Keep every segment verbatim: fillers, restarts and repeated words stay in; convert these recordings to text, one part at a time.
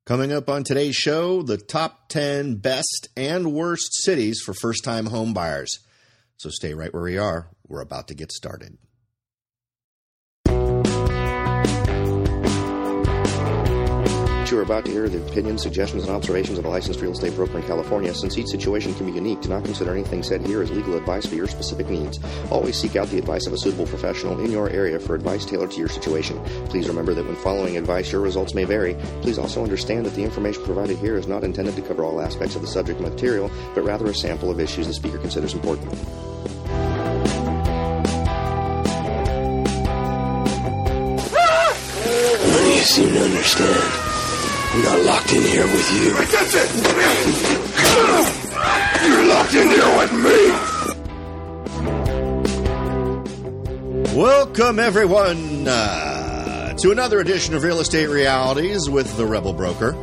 Coming up on today's show, the top ten best and worst cities for first-time home buyers. So stay right where we are. We're about to get started. You are about to hear the opinions, suggestions, and observations of a licensed real estate broker in California. Since each situation can be unique, do not consider anything said here as legal advice for your specific needs. Always seek out the advice of a suitable professional in your area for advice tailored to your situation. Please remember that when following advice, your results may vary. Please also understand that the information provided here is not intended to cover all aspects of the subject material, but rather a sample of issues the speaker considers important. You seem to understand. We're not locked in here with you. That's it! You're locked in here with me! Welcome, everyone, uh, to another edition of Real Estate Realities with the Rebel Broker.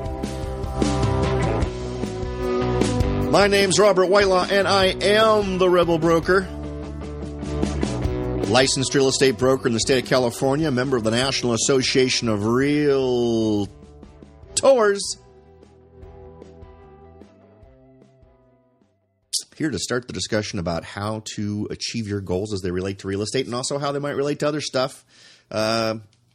My name's Robert Whitelaw, and I am the Rebel Broker. Licensed real estate broker in the state of California, member of the National Association of Realtors. Here to start the discussion about how to achieve your goals as they relate to real estate and also how they might relate to other stuff. Uh,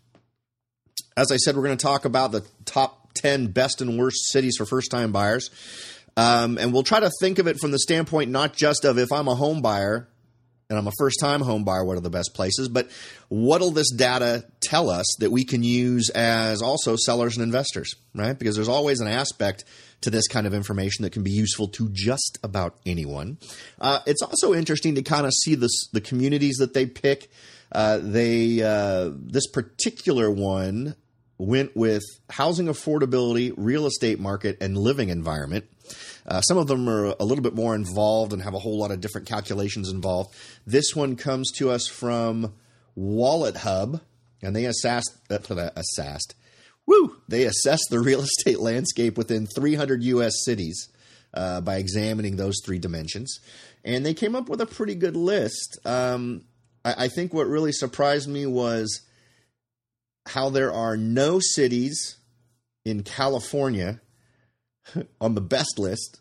as I said, we're going to talk about the top ten best and worst cities for first-time buyers. Um, and we'll try to think of it from the standpoint not just of if I'm a home buyer and I'm a first-time home buyer, what are the best places? But what'll this data tell us that we can use as also sellers and investors, right? Because there's always an aspect to this kind of information that can be useful to just about anyone. Uh, it's also interesting to kind of see this, the communities that they pick. Uh, they uh, this particular one went with housing affordability, real estate market, and living environment. Uh, some of them are a little bit more involved and have a whole lot of different calculations involved. This one comes to us from Wallet Hub, and they assessed, uh, assessed, woo, they assessed the real estate landscape within three hundred U S cities uh, by examining those three dimensions, and they came up with a pretty good list. Um, I, I think what really surprised me was how there are no cities in California on the best list,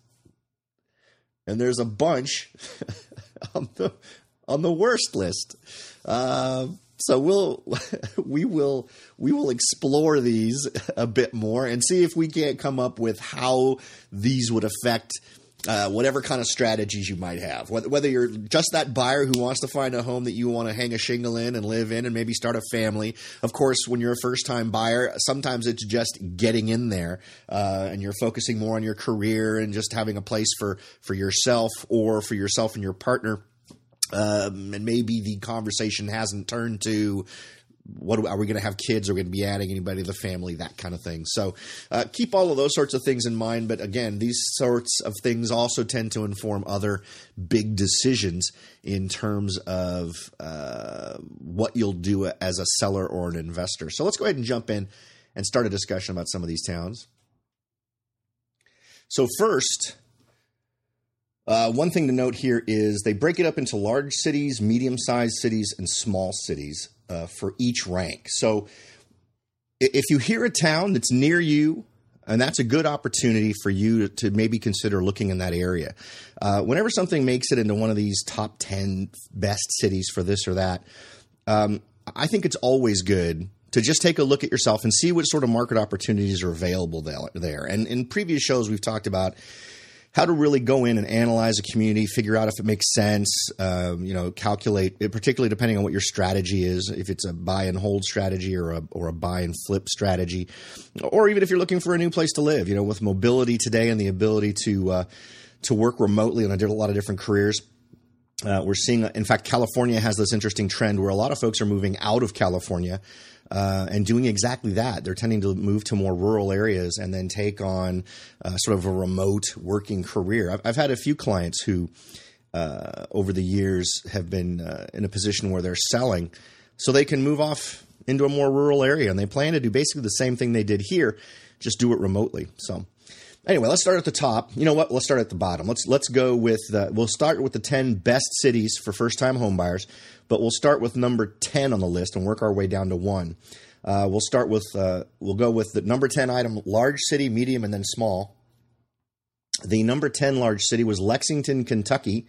and there's a bunch on the on the worst list. Uh, so we'll we will we will explore these a bit more and see if we can't come up with how these would affect uh, whatever kind of strategies you might have. Whether you're just that buyer who wants to find a home that you want to hang a shingle in and live in and maybe start a family. Of course, when you're a first-time buyer, sometimes it's just getting in there uh, and you're focusing more on your career and just having a place for, for yourself or for yourself and your partner. Um, and maybe the conversation hasn't turned to what are we going to have kids? Are we going to be adding anybody to the family? That kind of thing. So uh, keep all of those sorts of things in mind. But again, these sorts of things also tend to inform other big decisions in terms of uh, what you'll do as a seller or an investor. So let's go ahead and jump in and start a discussion about some of these towns. So first, Uh, one thing to note here is they break it up into large cities, medium-sized cities, and small cities uh, for each rank. So if you hear a town that's near you, and that's a good opportunity for you to, to maybe consider looking in that area. Uh, whenever something makes it into one of these top ten best cities for this or that, um, I think it's always good to just take a look at yourself and see what sort of market opportunities are available there. And in previous shows, we've talked about how to really go in and analyze a community, figure out if it makes sense, um, you know, calculate, particularly depending on what your strategy is, if it's a buy and hold strategy or a or a buy and flip strategy, or even if you're looking for a new place to live. You know, with mobility today and the ability to uh, to work remotely on a lot of different careers, uh, we're seeing, in fact, California has this interesting trend where a lot of folks are moving out of California Uh, and doing exactly that. They're tending to move to more rural areas and then take on uh, sort of a remote working career. I've, I've had a few clients who uh, over the years have been uh, in a position where they're selling so they can move off into a more rural area, and they plan to do basically the same thing they did here, just do it remotely. So anyway, let's start at the top. You know what? Let's start at the bottom. Let's let's go with uh, we'll start with the ten best cities for first-time home buyers, but we'll start with number ten on the list and work our way down to one. Uh, we'll start with, uh, we'll go with the number ten item, large city, medium, and then small. The number ten large city was Lexington, Kentucky.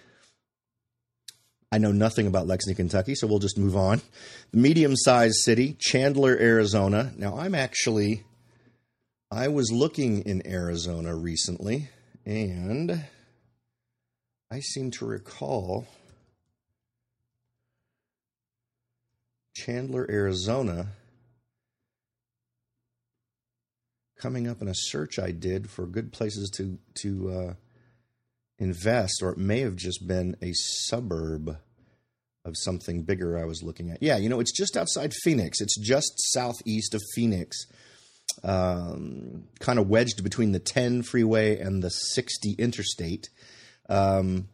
I know nothing about Lexington, Kentucky, so we'll just move on. The medium-sized city, Chandler, Arizona. Now, I'm actually, I was looking in Arizona recently, and I seem to recall Chandler, Arizona coming up in a search I did for good places to to uh, invest, or it may have just been a suburb of something bigger I was looking at. Yeah, you know, it's just outside Phoenix. It's just southeast of Phoenix, um, kind of wedged between the ten freeway and the sixty interstate. Um,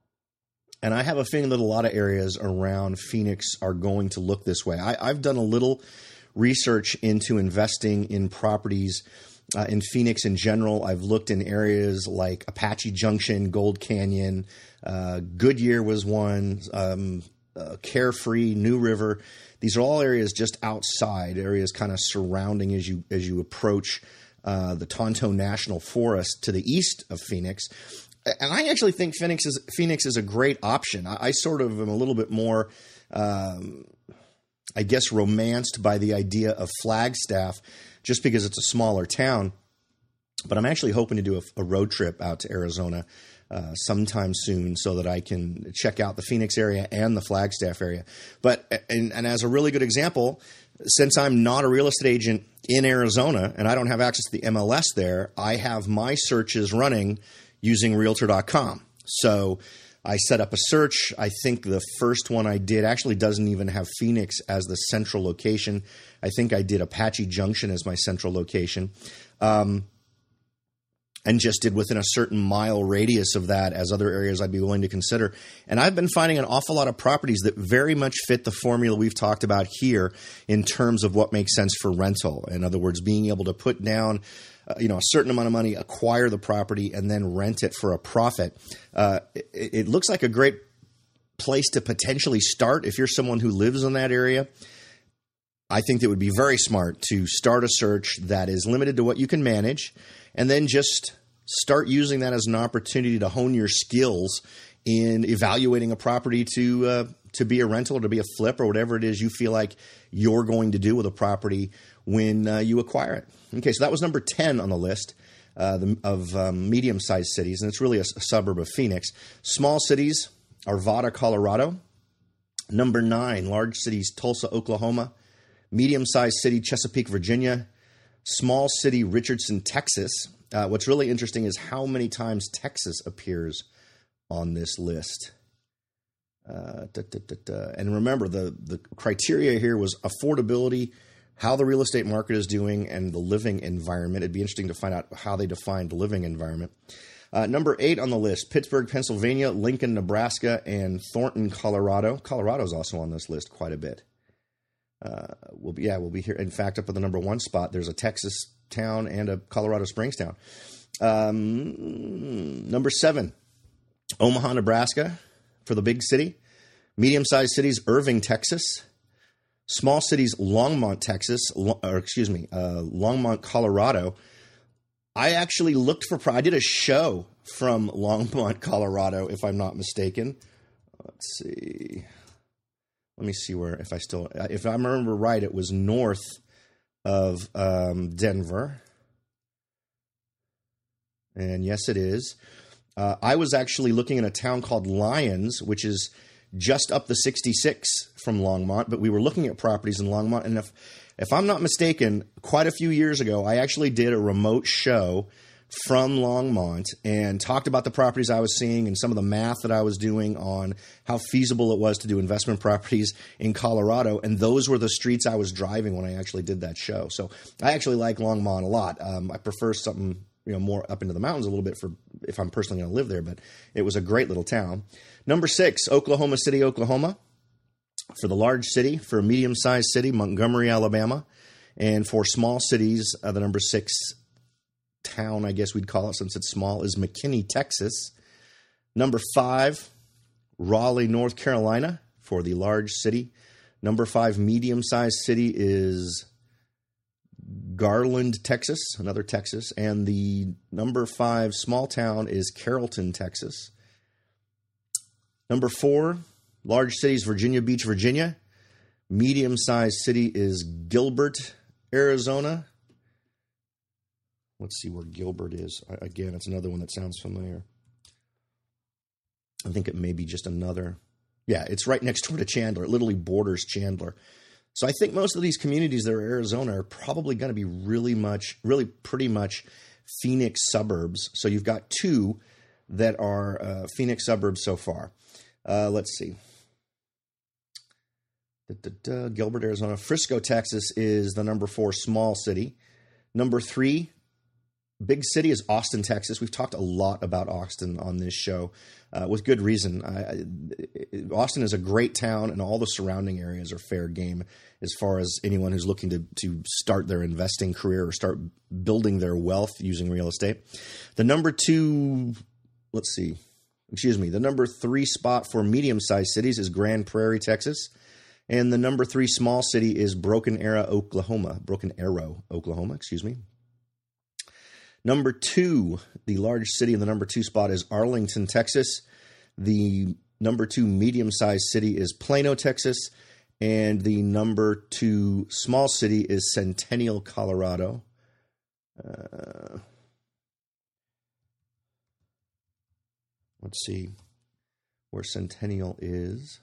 and I have a feeling that a lot of areas around Phoenix are going to look this way. I, I've done a little research into investing in properties uh, in Phoenix in general. I've looked in areas like Apache Junction, Gold Canyon, uh, Goodyear was one, um, uh, Carefree, New River. These are all areas just outside, areas kind of surrounding as you as you approach uh, the Tonto National Forest to the east of Phoenix. And I actually think Phoenix is Phoenix is a great option. I, I sort of am a little bit more Um, I guess, romanced by the idea of Flagstaff just because it's a smaller town. But I'm actually hoping to do a, a road trip out to Arizona uh, sometime soon so that I can check out the Phoenix area and the Flagstaff area. But and, and as a really good example, since I'm not a real estate agent in Arizona and I don't have access to the M L S there, I have my searches running using Realtor dot com. So I set up a search. I think the first one I did actually doesn't even have Phoenix as the central location. I think I did Apache Junction as my central location, um, and just did within a certain mile radius of that as other areas I'd be willing to consider. And I've been finding an awful lot of properties that very much fit the formula we've talked about here in terms of what makes sense for rental. In other words, being able to put down Uh, you know, a certain amount of money, acquire the property, and then rent it for a profit. Uh, it, it looks like a great place to potentially start if you're someone who lives in that area. I think that would be very smart to start a search that is limited to what you can manage, and then just start using that as an opportunity to hone your skills in evaluating a property to uh, to be a rental or to be a flip or whatever it is you feel like you're going to do with a property when uh, you acquire it. Okay, so that was number ten on the list uh, the, of um, medium-sized cities, and it's really a, a suburb of Phoenix. Small cities, Arvada, Colorado. Number nine, large cities, Tulsa, Oklahoma. Medium-sized city, Chesapeake, Virginia. Small city, Richardson, Texas. Uh, what's really interesting is how many times Texas appears on this list. Uh, da, da, da, da. And remember, the, the criteria here was affordability, how the real estate market is doing, and the living environment. It'd be interesting to find out how they defined the living environment. Uh, number eight on the list, Pittsburgh, Pennsylvania, Lincoln, Nebraska, and Thornton, Colorado. Colorado's also on this list quite a bit. Uh, we'll be, yeah, we'll be here. In fact, up at the number one spot, there's a Texas town and a Colorado Springs town. Um, number seven, Omaha, Nebraska, for the big city. Medium-sized cities, Irving, Texas. Small cities, Longmont, Texas, or excuse me, uh, Longmont, Colorado. I actually looked for, I did a show from Longmont, Colorado, if I'm not mistaken. Let's see. Let me see where, if I still, if I remember right, it was north of um, Denver. And yes, it is. Uh, I was actually looking in a town called Lyons, which is just up the sixty-six from Longmont, but we were looking at properties in Longmont. And if, if I'm not mistaken, quite a few years ago, I actually did a remote show from Longmont and talked about the properties I was seeing and some of the math that I was doing on how feasible it was to do investment properties in Colorado. And those were the streets I was driving when I actually did that show. So I actually like Longmont a lot. Um, I prefer something, you know, more up into the mountains a little bit for if I'm personally going to live there, but it was a great little town. Number six, Oklahoma City, Oklahoma. For the large city, for a medium-sized city, Montgomery, Alabama. And for small cities, uh, the number six town, I guess we'd call it since it's small, is McKinney, Texas. Number five, Raleigh, North Carolina, for the large city. Number five medium-sized city is Garland, Texas, another Texas. And the number five small town is Carrollton, Texas. Number four, large cities, Virginia Beach, Virginia. Medium-sized city is Gilbert, Arizona. Let's see where Gilbert is. Again, it's another one that sounds familiar. I think it may be just another. Yeah, it's right next door to Chandler. It literally borders Chandler. So I think most of these communities that are Arizona are probably going to be really much, really pretty much Phoenix suburbs. So you've got two that are uh, Phoenix suburbs so far. Uh, let's see. Da, da, da, Gilbert, Arizona. Frisco, Texas is the number four small city. Number three, big city is Austin, Texas. We've talked a lot about Austin on this show uh, with good reason. I, I, Austin is a great town, and all the surrounding areas are fair game as far as anyone who's looking to, to start their investing career or start building their wealth using real estate. The number two, let's see, excuse me, the number three spot for medium-sized cities is Grand Prairie, Texas. And the number three small city is Broken Arrow, Oklahoma. Broken Arrow, Oklahoma, excuse me. Number two, the large city in the number two spot is Arlington, Texas. The number two medium-sized city is Plano, Texas. And the number two small city is Centennial, Colorado. Uh, let's see where Centennial is.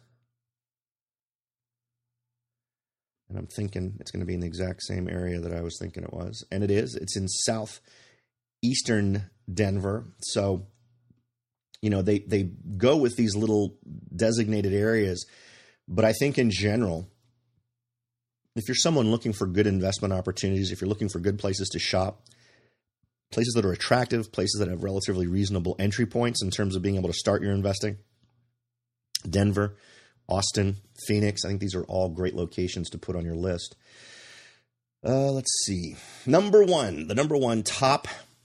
And I'm thinking it's going to be in the exact same area that I was thinking it was. And it is. It's in southeastern Denver. So, you know, they, they go with these little designated areas. But I think in general, if you're someone looking for good investment opportunities, if you're looking for good places to shop, places that are attractive, places that have relatively reasonable entry points in terms of being able to start your investing, Denver, Austin, Phoenix, I think these are all great locations to put on your list. Uh, let's see. Number one, the number one top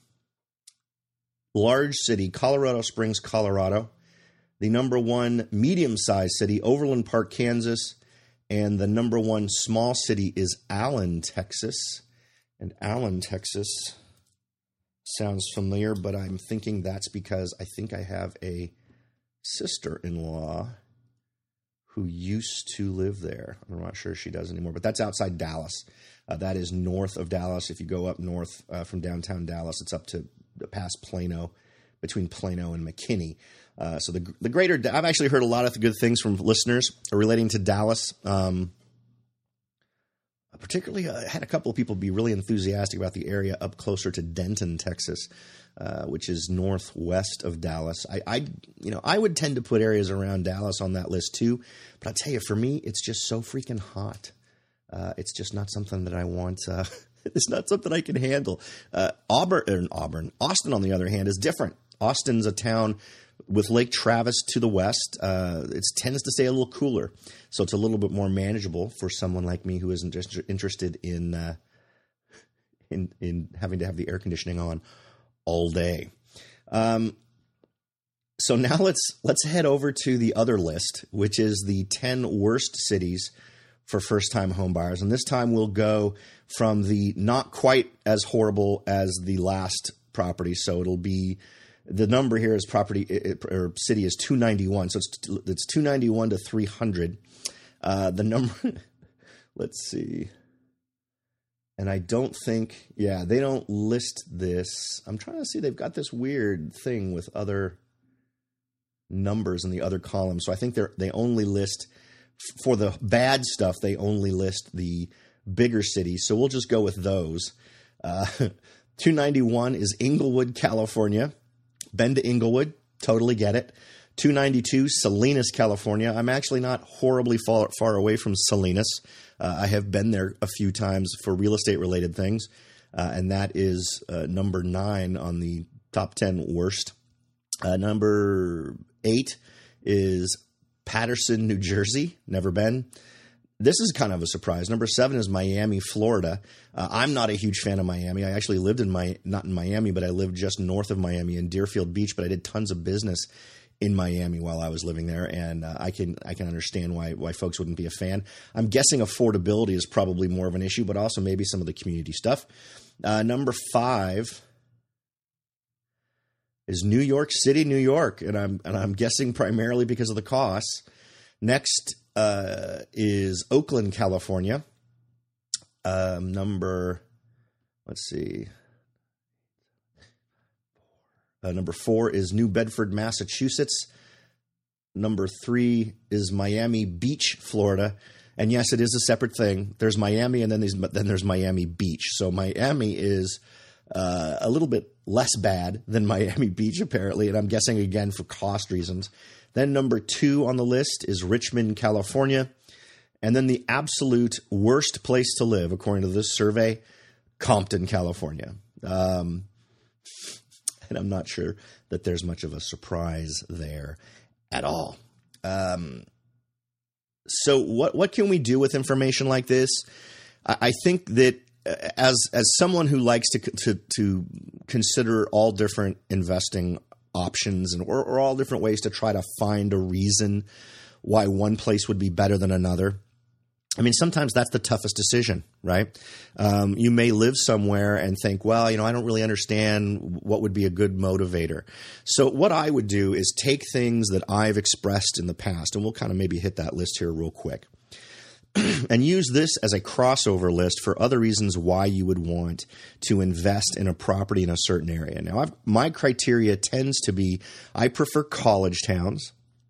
large city, Colorado Springs, Colorado. The number one medium-sized city, Overland Park, Kansas. And the number one small city is Allen, Texas. And Allen, Texas sounds familiar, but I'm thinking that's because I think I have a sister-in-law who used to live there. I'm not sure she does anymore, but that's outside Dallas. Uh, that is north of Dallas. If you go up north uh, from downtown Dallas, it's up to past Plano, between Plano and McKinney. Uh, so the the greater, I've actually heard a lot of good things from listeners relating to Dallas. Um, particularly, I had a couple of people be really enthusiastic about the area up closer to Denton, Texas, uh, which is northwest of Dallas. I, I, you know, I would tend to put areas around Dallas on that list too. But I'll tell you, for me, it's just so freaking hot. Uh, it's just not something that I want. Uh, it's not something I can handle. Uh, Auburn, or Auburn, Austin, on the other hand, is different. Austin's a town with Lake Travis to the west. Uh, it tends to stay a little cooler, so it's a little bit more manageable for someone like me who isn't just interested in uh, in in having to have the air conditioning on all day. Um, so now let's let's head over to the other list, which is the ten worst cities for first-time home buyers, and this time we'll go from the not quite as horrible as the last property. So it'll be. The number here is property or city is two ninety-one. So it's it's two ninety-one to three hundred. Uh, the number, let's see. And I don't think, yeah, they don't list this. I'm trying to see. They've got this weird thing with other numbers in the other column. So I think they're they only list for the bad stuff. They only list the bigger cities. So we'll just go with those. Uh, two ninety-one is Inglewood, California. Been to Inglewood, totally get it. two ninety-two, Salinas, California. I'm actually not horribly far, far away from Salinas. Uh, I have been there a few times for real estate-related things, uh, and that is uh, number nine on the top ten worst. Uh, number eight is Patterson, New Jersey. Never been. This is kind of a surprise. Number seven is Miami, Florida. Uh, I'm not a huge fan of Miami. I actually lived in my not in Miami, but I lived just north of Miami in Deerfield Beach. But I did tons of business in Miami while I was living there, and uh, I can I can understand why why folks wouldn't be a fan. I'm guessing affordability is probably more of an issue, but also maybe some of the community stuff. Uh, number five is New York City, New York, and I'm and I'm guessing primarily because of the costs. Next uh, is Oakland, California. Um, number, let's see. Uh, number four is New Bedford, Massachusetts. Number three is Miami Beach, Florida. And yes, it is a separate thing. There's Miami, and then there's, then there's Miami Beach. So Miami is uh, a little bit less bad than Miami Beach, apparently, and I'm guessing, again, for cost reasons. Then number two on the list is Richmond, California. And then the absolute worst place to live, according to this survey, Compton, California. Um, and I'm not sure that there's much of a surprise there at all. Um, so what what can we do with information like this? I, I think that as as someone who likes to to, to consider all different investing options and or, or all different ways to try to find a reason why one place would be better than another. I mean, sometimes that's the toughest decision, right? Um, you may live somewhere and think, well, you know, I don't really understand what would be a good motivator. So what I would do is take things that I've expressed in the past, and we'll kind of maybe hit that list here real quick, and use this as a crossover list for other reasons why you would want to invest in a property in a certain area. Now, I've, my criteria tends to be I prefer college towns.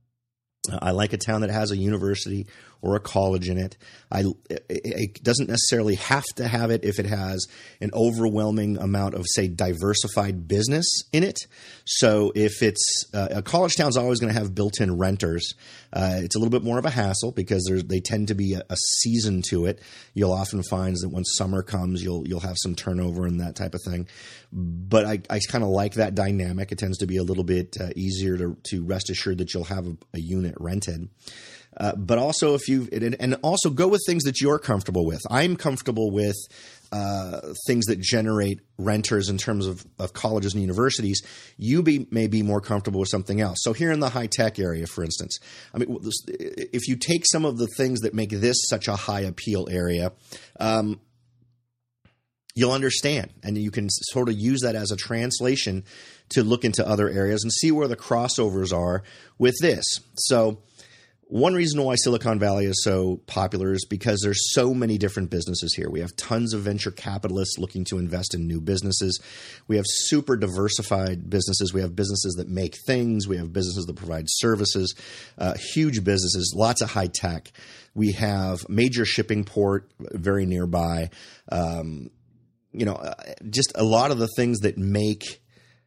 I like a town that has a university or a college in it. I, it, it doesn't necessarily have to have it if it has an overwhelming amount of, say, diversified business in it. So if it's uh, a college town is always going to have built-in renters. Uh, it's a little bit more of a hassle because there's, they tend to be a, a season to it. You'll often find that when summer comes, you'll you'll have some turnover and that type of thing. But I, I kind of like that dynamic. It tends to be a little bit uh, easier to, to rest assured that you'll have a, a unit rented. Uh, but also if you and also go with things that you're comfortable with. I'm comfortable with uh, things that generate renters in terms of, of colleges and universities. You be, may be more comfortable with something else. So here in the high tech area, for instance, I mean, if you take some of the things that make this such a high appeal area, um, you'll understand, and you can sort of use that as a translation to look into other areas and see where the crossovers are with this. So one reason why Silicon Valley is so popular is because there's so many different businesses here. We have tons of venture capitalists looking to invest in new businesses. We have super diversified businesses. We have businesses that make things. We have businesses that provide services, uh, huge businesses, lots of high tech. We have major shipping port very nearby. Um, you know, uh, just a lot of the things that make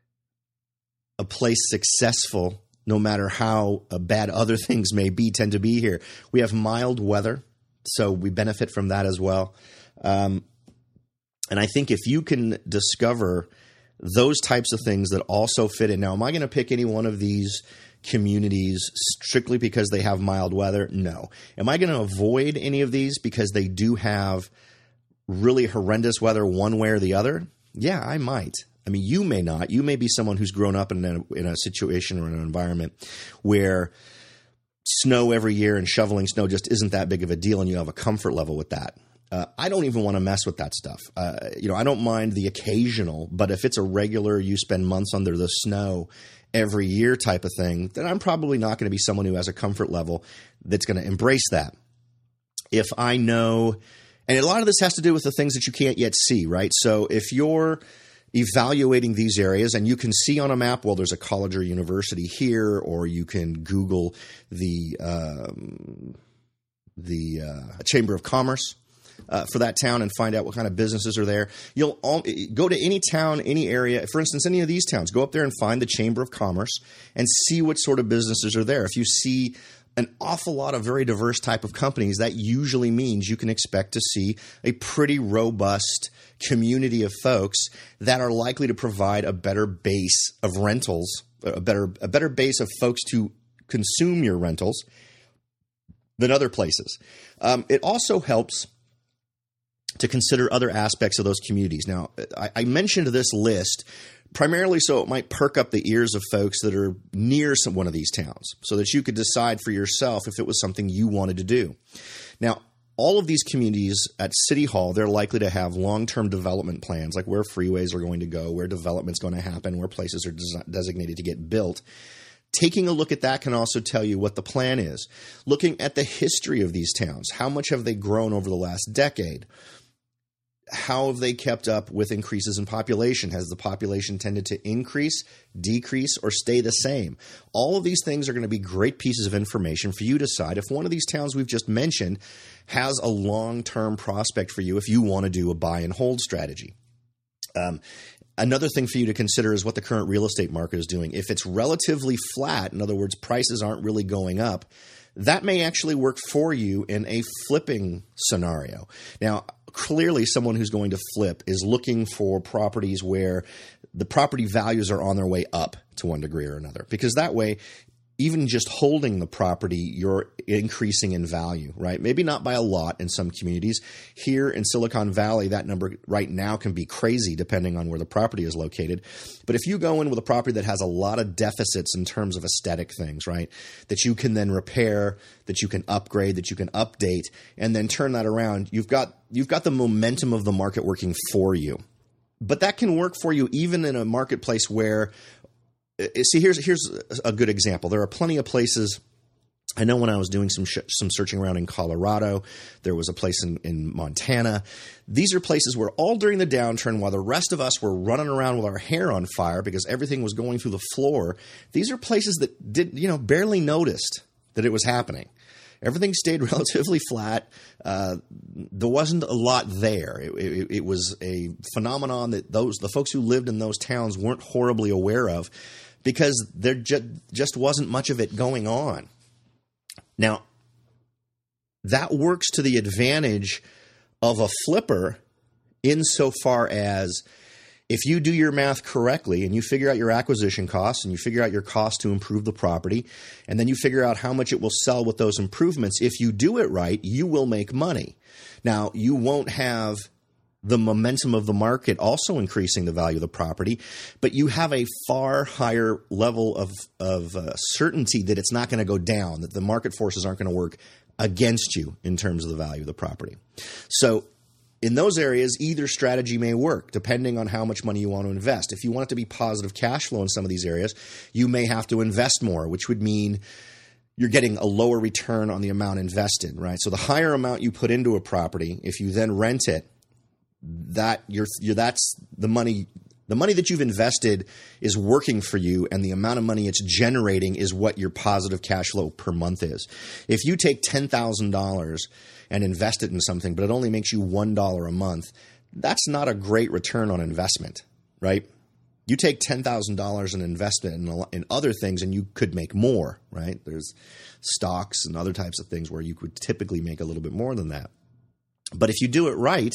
a place successful, no matter how bad other things may be, tend to be here. We have mild weather, so we benefit from that as well. Um, and I think if you can discover those types of things that also fit in. Now, am I going to pick any one of these communities strictly because they have mild weather? No. Am I going to avoid any of these because they do have really horrendous weather one way or the other? Yeah, I might. I mean, you may not. You may be someone who's grown up in a, in a situation or an environment where snow every year and shoveling snow just isn't that big of a deal, and you have a comfort level with that. Uh, I don't even want to mess with that stuff. Uh, you know, I don't mind the occasional, but if it's a regular, you spend months under the snow every year type of thing, then I'm probably not going to be someone who has a comfort level that's going to embrace that. If I know, and a lot of this has to do with the things that you can't yet see, right? So if you're evaluating these areas and you can see on a map, well, there's a college or university here, or you can Google the um, the uh, Chamber of Commerce uh, for that town and find out what kind of businesses are there. You'll all, go to any town, any area, for instance, any of these towns, go up there and find the Chamber of Commerce and see what sort of businesses are there. If you see an awful lot of very diverse type of companies, that usually means you can expect to see a pretty robust community of folks that are likely to provide a better base of rentals, a better a better base of folks to consume your rentals than other places. Um, it also helps to consider other aspects of those communities. Now, I, I mentioned this list primarily so it might perk up the ears of folks that are near some, one of these towns so that you could decide for yourself if it was something you wanted to do. Now, all of these communities at City Hall, they're likely to have long-term development plans, like where freeways are going to go, where development's going to happen, where places are des- designated to get built. Taking a look at that can also tell you what the plan is. Looking at the history of these towns, how much have they grown over the last decade? How have they kept up with increases in population? Has the population tended to increase, decrease, or stay the same? All of these things are going to be great pieces of information for you to decide if one of these towns we've just mentioned has a long-term prospect for you if you want to do a buy and hold strategy. Um, another thing for you to consider is what the current real estate market is doing. If it's relatively flat, in other words, prices aren't really going up, that may actually work for you in a flipping scenario. Now, clearly someone who's going to flip is looking for properties where the property values are on their way up to one degree or another, because that way, even just holding the property, you're increasing in value, right? Maybe not by a lot in some communities. Here in Silicon Valley, that number right now can be crazy depending on where the property is located. But if you go in with a property that has a lot of deficits in terms of aesthetic things, right, that you can then repair, that you can upgrade, that you can update, and then turn that around, you've got you've got the momentum of the market working for you. But that can work for you even in a marketplace where See, here's here's a good example. There are plenty of places. I know when I was doing some sh- some searching around in Colorado, there was a place in, in Montana. These are places where all during the downturn, while the rest of us were running around with our hair on fire because everything was going through the floor, these are places that did you know barely noticed that it was happening. Everything stayed relatively flat. Uh, there wasn't a lot there. It, it, it was a phenomenon that those the folks who lived in those towns weren't horribly aware of, because there ju- just wasn't much of it going on. Now, that works to the advantage of a flipper insofar as if you do your math correctly and you figure out your acquisition costs and you figure out your cost to improve the property, and then you figure out how much it will sell with those improvements, if you do it right, you will make money. Now, you won't have the momentum of the market also increasing the value of the property, but you have a far higher level of, of uh, certainty that it's not going to go down, that the market forces aren't going to work against you in terms of the value of the property. So in those areas, either strategy may work depending on how much money you want to invest. If you want it to be positive cash flow in some of these areas, you may have to invest more, which would mean you're getting a lower return on the amount invested, right? So the higher amount you put into a property, if you then rent it, that you're, you're that's the money the money that you've invested is working for you, and the amount of money it's generating is what your positive cash flow per month is. If you take ten thousand dollars and invest it in something, but it only makes you one dollar a month, that's not a great return on investment, right? You take ten thousand dollars and invest it in, in other things, and you could make more, right? There's stocks and other types of things where you could typically make a little bit more than that. But if you do it right,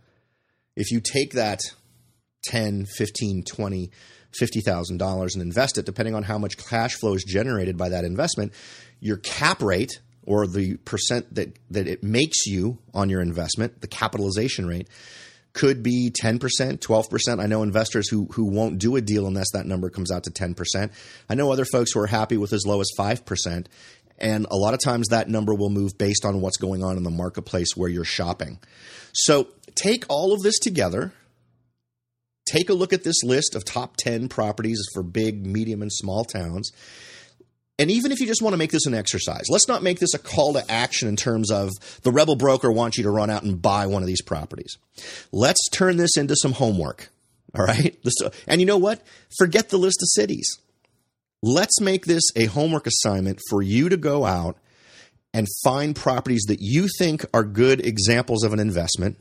if you take that ten, fifteen, twenty, fifty thousand dollars and invest it, depending on how much cash flow is generated by that investment, your cap rate, or the percent that, that it makes you on your investment, the capitalization rate, could be ten percent, twelve percent. I know investors who who won't do a deal unless that number comes out to ten percent. I know other folks who are happy with as low as five percent. And a lot of times that number will move based on what's going on in the marketplace where you're shopping. So take all of this together. Take a look at this list of top ten properties for big, medium, and small towns. And even if you just want to make this an exercise, let's not make this a call to action in terms of the rebel broker wants you to run out and buy one of these properties. Let's turn this into some homework, all right? And you know what? Forget the list of cities. Let's make this a homework assignment for you to go out and find properties that you think are good examples of an investment,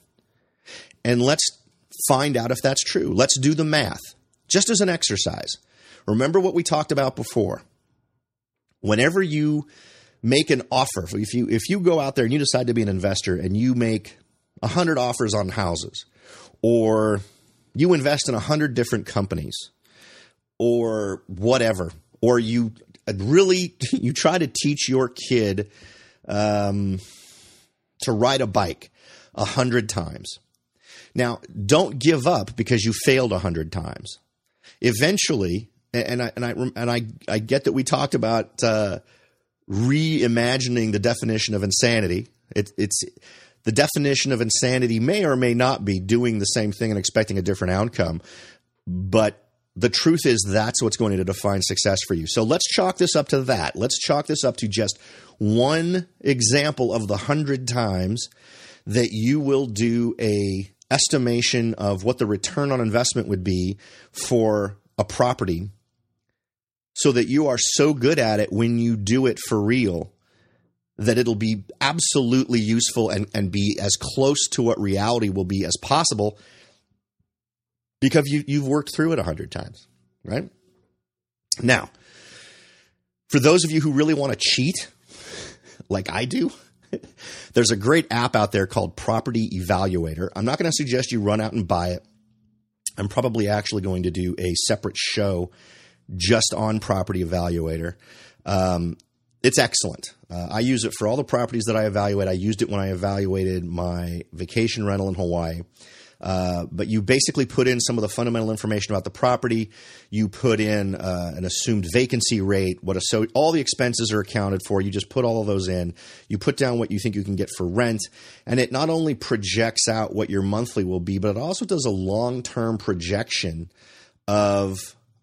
and let's find out if that's true. Let's do the math, just as an exercise. Remember what we talked about before. Whenever you make an offer, if you if you go out there and you decide to be an investor and you make one hundred offers on houses, or you invest in one hundred different companies, or whatever, or you really you try to teach your kid um, to ride a bike one hundred times. Now, don't give up because you failed one hundred times. eventually, and I and I and I I get that we talked about uh, reimagining the definition of insanity. It, it's the definition of insanity may or may not be doing the same thing and expecting a different outcome, but the truth is that's what's going to define success for you. So let's chalk this up to that. Let's chalk this up to just one example of the hundred times that you will do a estimation of what the return on investment would be for a property, so that you are so good at it when you do it for real that it'll be absolutely useful and, and be as close to what reality will be as possible, because you, you've worked through it a hundred times, right? Now, for those of you who really want to cheat, like I do, there's a great app out there called Property Evaluator. I'm not going to suggest you run out and buy it. I'm probably actually going to do a separate show just on Property Evaluator. Um, it's excellent. Uh, I use it for all the properties that I evaluate. I used it when I evaluated my vacation rental in Hawaii. Uh, but you basically put in some of the fundamental information about the property. You put in uh, an assumed vacancy rate, what a, so all the expenses are accounted for. You just put all of those in. You put down what you think you can get for rent, and it not only projects out what your monthly will be, but it also does a long-term projection of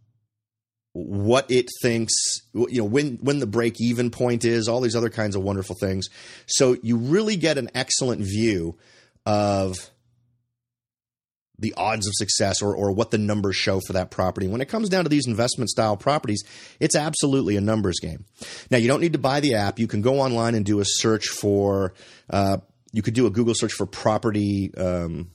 what it thinks, you know, when when the break-even point is, all these other kinds of wonderful things. So you really get an excellent view of the odds of success, or or what the numbers show for that property. When it comes down to these investment style properties, it's absolutely a numbers game. Now, you don't need to buy the app. You can go online and do a search for, uh, you could do a Google search for property um,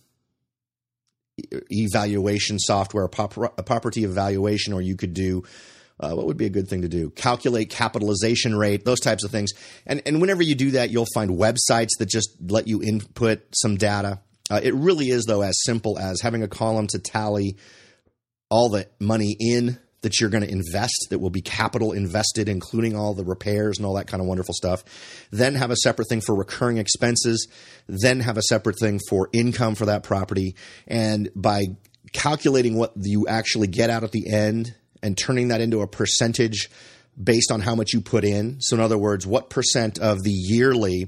evaluation software, a, pop, a property evaluation, or you could do, uh, what would be a good thing to do? Calculate capitalization rate, those types of things. And, and whenever you do that, you'll find websites that just let you input some data. Uh, it really is, though, as simple as having a column to tally all the money in that you're going to invest, that will be capital invested, including all the repairs and all that kind of wonderful stuff. Then have a separate thing for recurring expenses. Then have a separate thing for income for that property. And by calculating what you actually get out at the end and turning that into a percentage based on how much you put in. So in other words, what percent of the yearly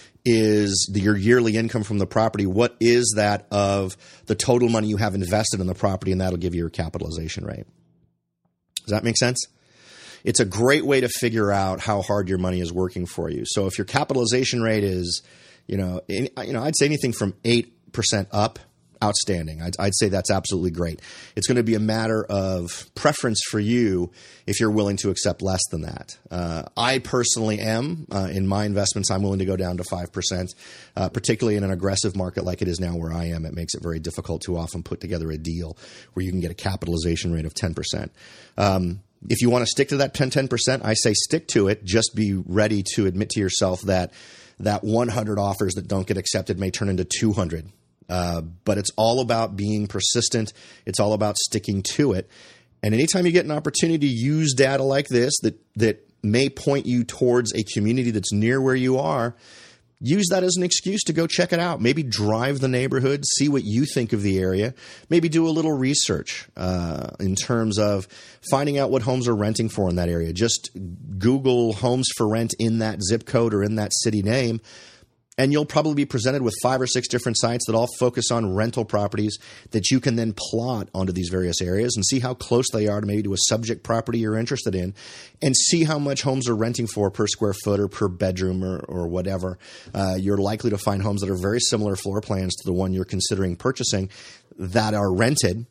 is the, your yearly income from the property, what is that of the total money you have invested in the property, and that'll give you your capitalization rate. Does that make sense? It's a great way to figure out how hard your money is working for you. So if your capitalization rate is, you know, in, you know, I'd say anything from eight percent up, outstanding. I'd, I'd say that's absolutely great. It's going to be a matter of preference for you if you're willing to accept less than that. Uh, I personally am. Uh, in my investments, I'm willing to go down to five percent, uh, particularly in an aggressive market like it is now where I am. It makes it very difficult to often put together a deal where you can get a capitalization rate of ten percent. Um, if you want to stick to that ten, ten percent, I say stick to it. Just be ready to admit to yourself that that one hundred offers that don't get accepted may turn into two hundred. Uh, but it's all about being persistent. It's all about sticking to it. And anytime you get an opportunity to use data like this that that may point you towards a community that's near where you are, use that as an excuse to go check it out. Maybe drive the neighborhood, see what you think of the area. Maybe do a little research uh, in terms of finding out what homes are renting for in that area. Just Google homes for rent in that zip code or in that city name, and you'll probably be presented with five or six different sites that all focus on rental properties that you can then plot onto these various areas and see how close they are to maybe to a subject property you're interested in, and see how much homes are renting for per square foot or per bedroom or, or whatever. Uh, you're likely to find homes that are very similar floor plans to the one you're considering purchasing that are rented.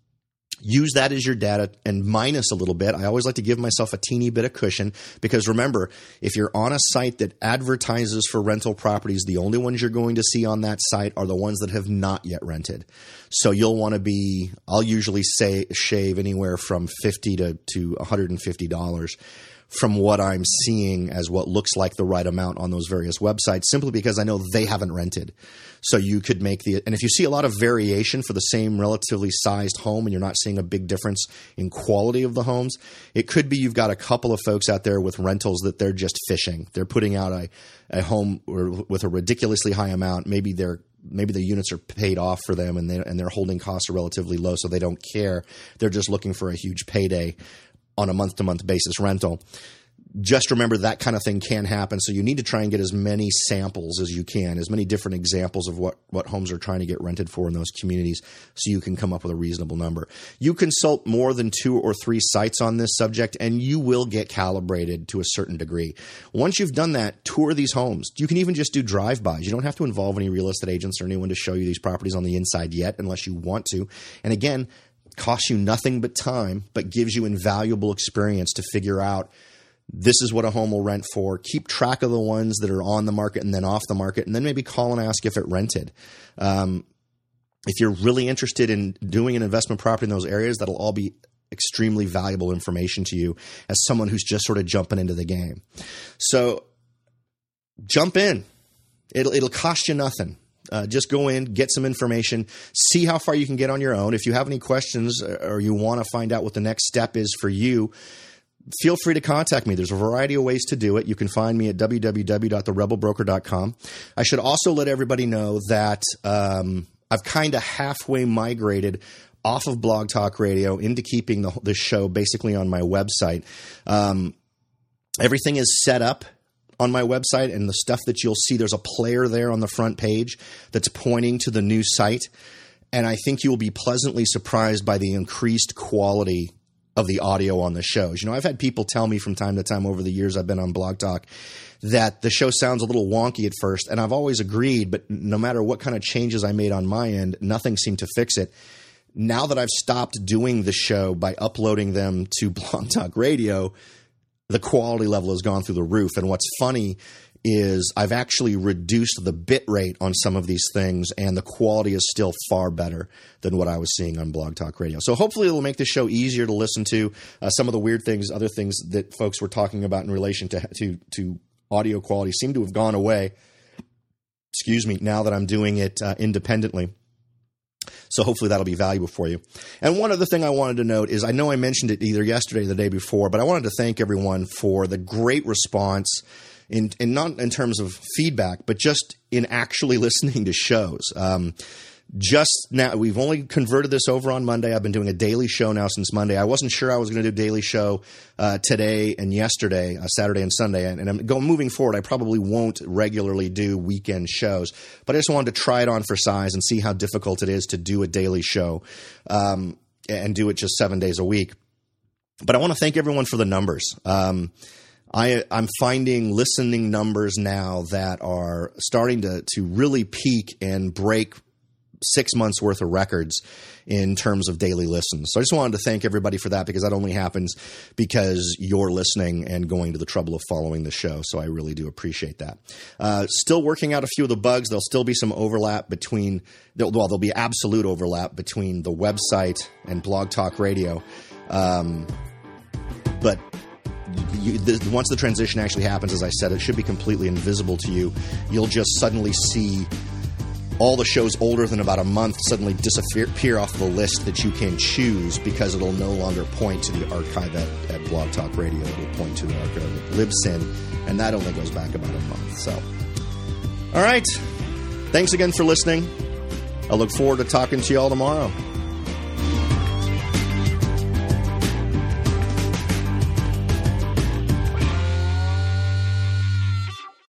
Use that as your data and minus a little bit. I always like to give myself a teeny bit of cushion, because remember, if you're on a site that advertises for rental properties, the only ones you're going to see on that site are the ones that have not yet rented. So you'll want to be, I'll usually say shave anywhere from fifty to, to one hundred fifty dollars from what I'm seeing as what looks like the right amount on those various websites, simply because I know they haven't rented. So you could make the – and if you see a lot of variation for the same relatively sized home and you're not seeing a big difference in quality of the homes, it could be you've got a couple of folks out there with rentals that they're just fishing. They're putting out a, a home or with a ridiculously high amount. Maybe they're maybe the units are paid off for them and they, and their holding costs are relatively low, so they don't care. They're just looking for a huge payday on a month-to-month basis rental. Just remember that kind of thing can happen. So you need to try and get as many samples as you can, as many different examples of what, what homes are trying to get rented for in those communities so you can come up with a reasonable number. You consult more than two or three sites on this subject and you will get calibrated to a certain degree. Once you've done that, tour these homes. You can even just do drive-bys. You don't have to involve any real estate agents or anyone to show you these properties on the inside yet unless you want to. And again, costs you nothing but time, but gives you invaluable experience to figure out this is what a home will rent for. Keep track of the ones that are on the market and then off the market, and then maybe call and ask if it rented. Um, if you're really interested in doing an investment property in those areas, that'll all be extremely valuable information to you as someone who's just sort of jumping into the game. So jump in. It'll, it'll cost you nothing. Uh, just go in, get some information, see how far you can get on your own. If you have any questions or you want to find out what the next step is for you, feel free to contact me. There's a variety of ways to do it. You can find me at w w w dot the rebel broker dot com. I should also let everybody know that um, I've kind of halfway migrated off of Blog Talk Radio into keeping the, the show basically on my website. Um, everything is set up on my website, and the stuff that you'll see, there's a player there on the front page that's pointing to the new site. And I think you will be pleasantly surprised by the increased quality of the audio on the shows. You know, I've had people tell me from time to time over the years I've been on Blog Talk that the show sounds a little wonky at first, and I've always agreed, but no matter what kind of changes I made on my end, nothing seemed to fix it. Now that I've stopped doing the show by uploading them to Blog Talk Radio, the quality level has gone through the roof. And what's funny is I've actually reduced the bit rate on some of these things, and the quality is still far better than what I was seeing on Blog Talk Radio. So hopefully it'll make the show easier to listen to. Uh, some of the weird things, other things that folks were talking about in relation to, to, to audio quality seem to have gone away, excuse me, now that I'm doing it uh, independently. So hopefully that'll be valuable for you. And one other thing I wanted to note is I know I mentioned it either yesterday or the day before, but I wanted to thank everyone for the great response In, in not in terms of feedback, but just in actually listening to shows. Um, just now, we've only converted this over on Monday. I've been doing a daily show now since Monday. I wasn't sure I was going to do a daily show uh, today and yesterday, uh, Saturday and Sunday. And, and I'm going moving forward. I probably won't regularly do weekend shows, but I just wanted to try it on for size and see how difficult it is to do a daily show um, and do it just seven days a week. But I want to thank everyone for the numbers. Um, I, I'm finding listening numbers now that are starting to, to really peak and break six months worth of records in terms of daily listens. So I just wanted to thank everybody for that, because that only happens because you're listening and going to the trouble of following the show. So I really do appreciate that. Uh, still working out a few of the bugs. There'll still be some overlap between, well, there'll be absolute overlap between the website and Blog Talk Radio. Um, but You, the, once the transition actually happens, as I said, it should be completely invisible to you. You'll just suddenly see all the shows older than about a month suddenly disappear off the list that you can choose, because it'll no longer point to the archive at, at Blog Talk Radio. It'll point to the archive at Libsyn, and that only goes back about a month. So, all right. Thanks again for listening. I look forward to talking to you all tomorrow.